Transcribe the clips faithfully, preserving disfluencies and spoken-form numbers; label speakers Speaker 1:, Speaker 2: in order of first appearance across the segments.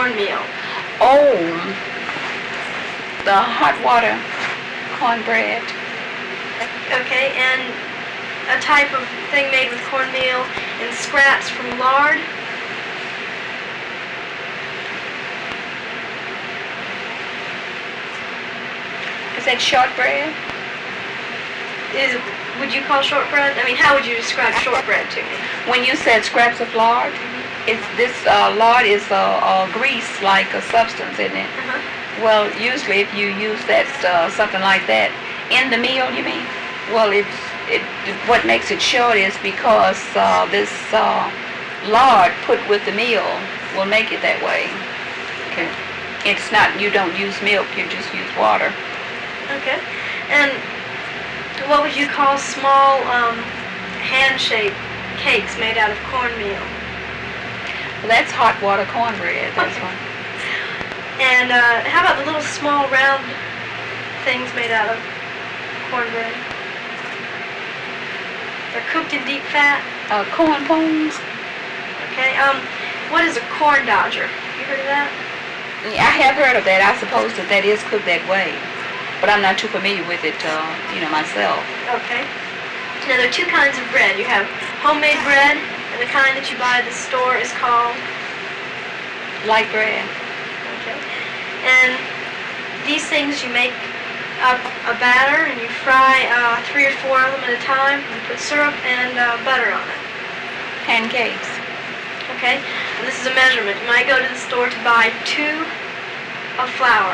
Speaker 1: cornmeal?
Speaker 2: Oh, the hot water cornbread.
Speaker 1: Okay, and a type of thing made with cornmeal and scraps from lard?
Speaker 2: Is that shortbread?
Speaker 1: Is would you call shortbread? I mean, how would you describe shortbread to me?
Speaker 2: When you said scraps of lard,
Speaker 1: Mm-hmm.
Speaker 2: it's this uh, lard is a, a grease-like a substance, isn't it?
Speaker 1: Uh-huh.
Speaker 2: Well, usually if you use that uh, something like that in the meal, you mean? Well, it's it. What makes it short is because uh, this uh, lard put with the meal will make it that way. Okay. It's not. You don't use milk. You just use water.
Speaker 1: Okay. And what would you call small um, hand-shaped cakes made out of cornmeal?
Speaker 2: Well, that's hot water cornbread. That's
Speaker 1: Okay.
Speaker 2: one.
Speaker 1: And uh, how about the little small round things made out of cornbread? They're cooked in deep fat.
Speaker 2: Uh, corn pones.
Speaker 1: Okay. Um, what is a corn dodger? You heard of that?
Speaker 2: Yeah, I have heard of that. I suppose that that is cooked that way, but I'm not too familiar with it, uh, you know, myself.
Speaker 1: Okay. Now there are two kinds of bread. You have homemade bread, and the kind that you buy at the store is called.
Speaker 2: Light bread.
Speaker 1: Okay. And these things you make up a batter and you fry uh, three or four of them at a time. You put syrup and uh, butter on it.
Speaker 2: Pancakes.
Speaker 1: Okay. And this is a measurement. You might go to the store to buy two of flour,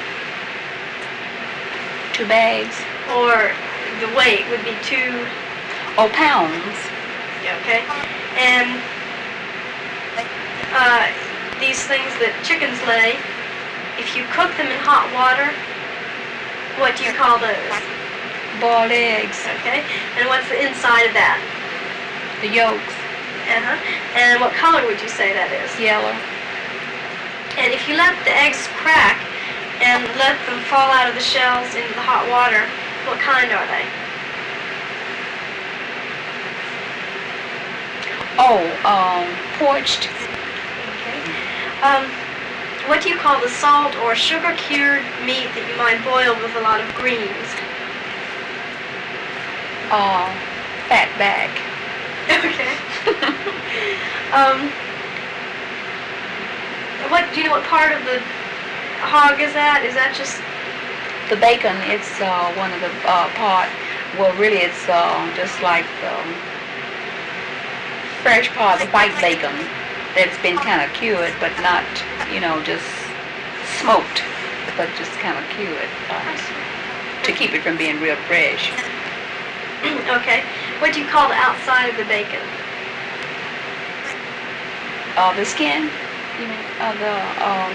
Speaker 2: Two bags.
Speaker 1: or the weight would be two.
Speaker 2: Oh, pounds.
Speaker 1: Yeah, okay. And uh, these things that chickens lay, if you cook them in hot water, what do you call those?
Speaker 2: Boiled eggs.
Speaker 1: Okay. And what's the inside of that?
Speaker 2: The yolks.
Speaker 1: Uh-huh. And what color would you say that is?
Speaker 2: Yellow.
Speaker 1: And if you let the eggs crack and let them fall out of the shells into the hot water, what kind are they?
Speaker 2: Oh, um, poached.
Speaker 1: Okay. Um, what do you call the salt or sugar-cured meat that you might boil with a lot of greens?
Speaker 2: Uh, fat back.
Speaker 1: Okay. um, what do you know? What part of the hog is that? Is that just
Speaker 2: The bacon, it's uh, one of the uh, part. Well, really, it's uh, just like um, fresh part, the white bacon that's been kind of cured, but not, you know, just smoked, but just kind of cured uh, to keep it from being real fresh.
Speaker 1: okay? What do you call the outside of the bacon?
Speaker 2: Uh, the skin, you mean, uh, the uh,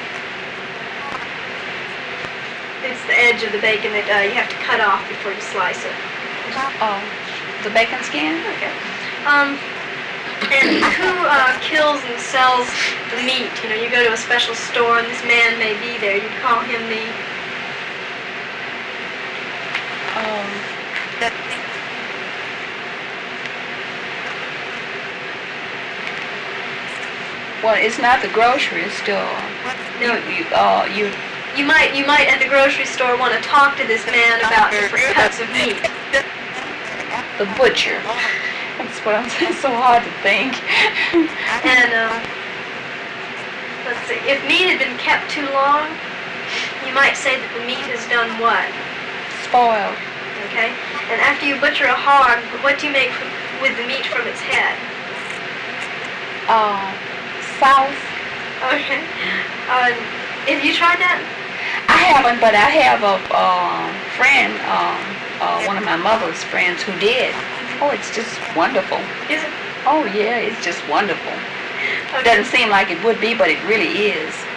Speaker 1: It's the edge of the bacon that uh, you have to cut off before you slice it.
Speaker 2: uh, the bacon skin.
Speaker 1: Okay. Um, and who uh, kills and sells the meat? You know, you go to a special store and this man may be there. You call him the.
Speaker 2: Um, well, it's not the grocery store.
Speaker 1: No.
Speaker 2: You, you, uh, you
Speaker 1: You might you might at the grocery store want to talk to this man about different cuts of meat.
Speaker 2: the butcher. That's what I'm saying. So hard to think.
Speaker 1: And um, let's see, if meat had been kept too long, you might say that the meat has done what?
Speaker 2: Spoiled.
Speaker 1: Okay. And after you butcher a hog, what do you make from, with the meat from its head?
Speaker 2: Uh, sauce.
Speaker 1: Okay. Uh, have you tried that?
Speaker 2: I haven't, but I have a uh, friend, um, uh, one of my mother's friends who did. Oh, it's just wonderful.
Speaker 1: Is it?
Speaker 2: Oh, yeah, it's just wonderful.
Speaker 1: Okay.
Speaker 2: Doesn't seem like it would be, but it really is.